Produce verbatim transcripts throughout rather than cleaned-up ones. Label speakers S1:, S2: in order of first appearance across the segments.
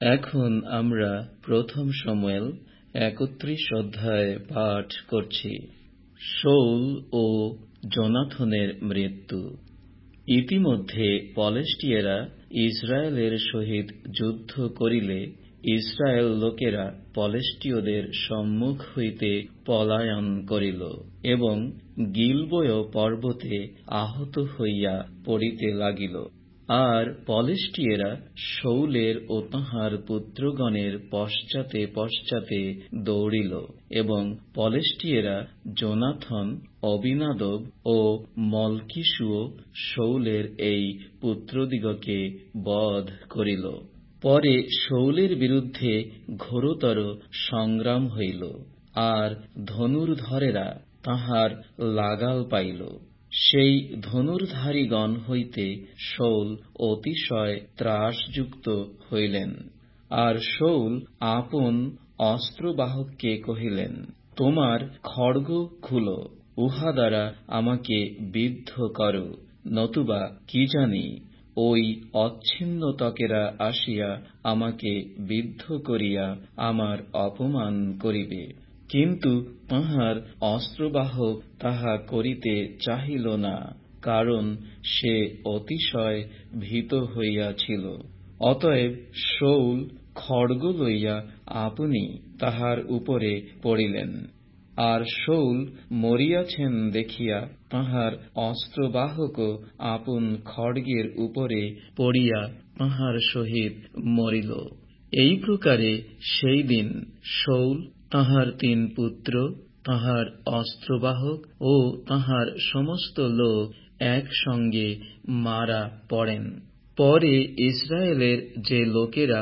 S1: এখন আমরা প্রথম শমূয়েল একত্রিশ অধ্যায় পাঠ করছি। শাউল ও জোনাথনের মৃত্যু। ইতিমধ্যে পলেষ্টীয়রা ইসরায়েলের সহিত যুদ্ধ করিলে ইসরায়েল লোকেরা পলেষ্টীয়দের সম্মুখ হইতে পলায়ন করিল এবং গিলবয় পর্বতে আহত হইয়া পড়িতে লাগিল। আর পলেষ্টীয়রা শাউলের ও তাঁহার পুত্রগণের পশ্চাতে পশ্চাতে দৌড়িল এবং পলেষ্টীয়রা জোনাথন, অবিনাদব ও মলকিসুও শাউলের এই পুত্রদিগকে বধ করিল। পরে শাউলের বিরুদ্ধে ঘোরতর সংগ্রাম হইল, আর ধনুর্ধরেরা তাহার লাগাল পাইল। সেই ধনুর্ধারীগণ হইতে শাউল অতিশয় ত্রাসযুক্ত হইলেন। আর শাউল আপন অস্ত্রবাহককে কহিলেন, তোমার খড়গ খুলো, উহা দ্বারা আমাকে বিদ্ধ করো, নতুবা কি জানি ওই অচ্ছিন্নতকেরা আসিয়া আমাকে বিদ্ধ করিয়া আমার অপমান করিবে। কিন্তু তাঁহার অস্ত্রবাহক তাহা করিতে চাহিল না, কারণ সে অতিশয় ভীত হইয়াছিল। অতএব শাউল খড়গ লইয়া আপনি তাহার উপরে পড়িলেন। আর শাউল মরিয়াছেন দেখিয়া তাঁহার অস্ত্রবাহকও আপন খড়গের উপরে পড়িয়া তাঁহার সহিত মরিল। এই প্রকারে সেই দিন শাউল, তাঁহার তিন পুত্র, তাঁহার অস্ত্রবাহক ও তাঁহার সমস্ত লোক একসঙ্গে মারা পড়েন। পরে ইসরায়েলের যে লোকেরা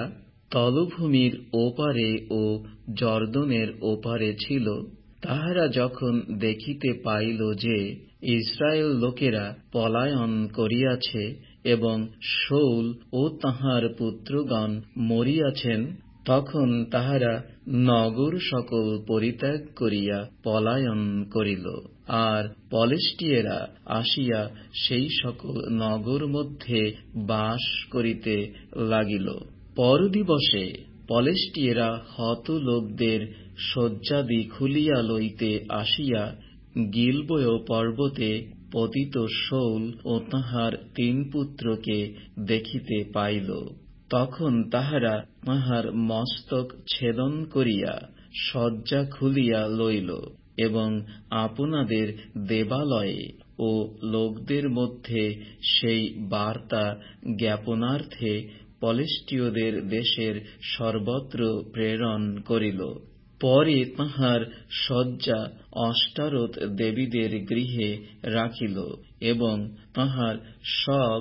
S1: তলভূমির ওপারে ও যর্দনের ওপারে ছিল, তাহারা যখন দেখিতে পাইল যে ইসরায়েল লোকেরা পলায়ন করিয়াছে এবং শাউল ও তাঁহার পুত্রগণ মরিয়াছেন, তখন তাহারা নগর সকল পরিত্যাগ করিয়া পলায়ন করিল। আর পলেষ্টীয়রা আসিয়া সেই সকল নগর মধ্যে বাস করিতে লাগিল। পরদিবসে পলেষ্টীয়রা হত লোকদের শয্যাদি খুলিয়া লইতে আসিয়া গিলবয় পর্বতে পতিত শাউল ও তাঁহার তিন পুত্রকে দেখিতে পাইল। তখন তাহারা তাঁহার মস্তক ছেদন করিয়া শয্যা খুলিয়া লইল এবং আপনাদের দেবালয়ে ও লোকদের মধ্যে সেই বার্তা জ্ঞাপনার্থে পলেষ্টীয়দের দেশের সর্বত্র প্রেরণ করিল। পরে তাঁহার শয্যা অষ্টারোত দেবীদের গৃহে রাখিল এবং তাঁহার সব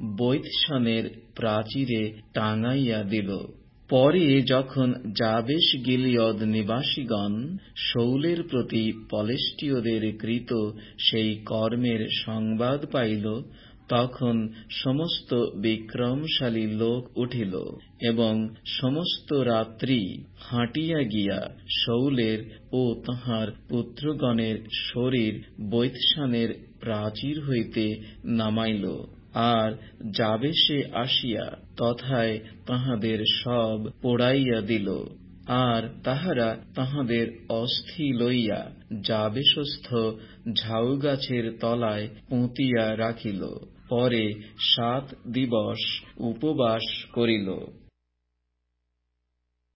S1: বৈৎশানের প্রাচীরে টাঙাইয়া দিল। পরে যখন যাবেশ গিলিয়দ নিবাসীগণ শাউলের প্রতি পলেষ্টীয়দের কৃত সেই কর্মের সংবাদ পাইল, তখন সমস্ত বিক্রমশালী লোক উঠিল এবং সমস্ত রাত্রি হাঁটিয়া গিয়া শাউলের ও তাঁহার পুত্রগণের শরীর বৈৎশানের প্রাচীর হইতে নামাইল। আর যাবেশে আসিয়া তথায় তাহাদের সব পোড়াইয়া দিল। আর তাহারা তাহাদের অস্থি লইয়া যাবেশস্থ ঝাউগাছের তলায় পুঁতিয়া রাখিল। পরে সাত দিবস উপবাস করিল।